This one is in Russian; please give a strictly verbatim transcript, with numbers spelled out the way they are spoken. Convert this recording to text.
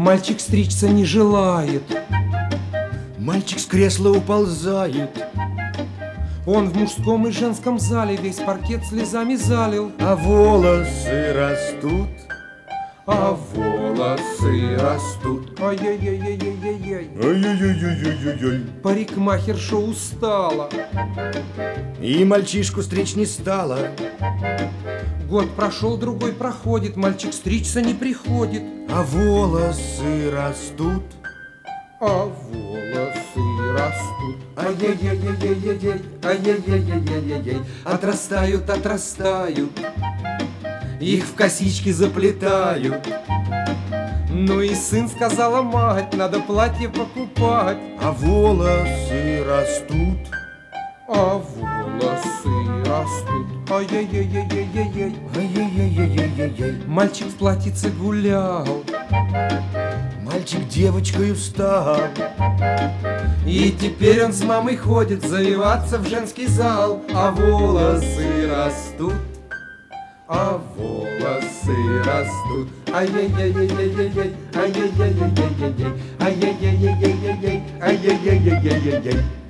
Мальчик стричься не желает. Мальчик с кресла уползает. Он в мужском и женском зале весь паркет слезами залил. А волосы растут, А волосы растут. Ай-яй-яй-яй-яй-яй. ай-яй-яй-яй-яй-яй. Парикмахерша устала. И мальчишку стричь не стало. Год прошел, другой проходит, мальчик стричься не приходит. А волосы растут. А волосы растут. Ай-яй-яй-яй-яй-яй, ай-яй-яй-яй-яй-яй. Отрастают, отрастают, их в косички заплетают. Ну и сын, сказала мать, надо платье покупать. А волосы растут. А волосы растут. Ай-яй-яй-яй-яй-яй. Ай-яй-яй-яй-яй-яй. Мальчик в платьице гулял, Мальчик девочкою стал. и теперь он с мамой ходит завиваться в женский зал. А волосы растут. А волосы растут. Ай-яй-яй-яй-яй-яй. Ай-яй-яй-яй-яй-яй. Ай-яй-яй-яй-яй-яй. Ай-яй-яй-яй-яй-яй.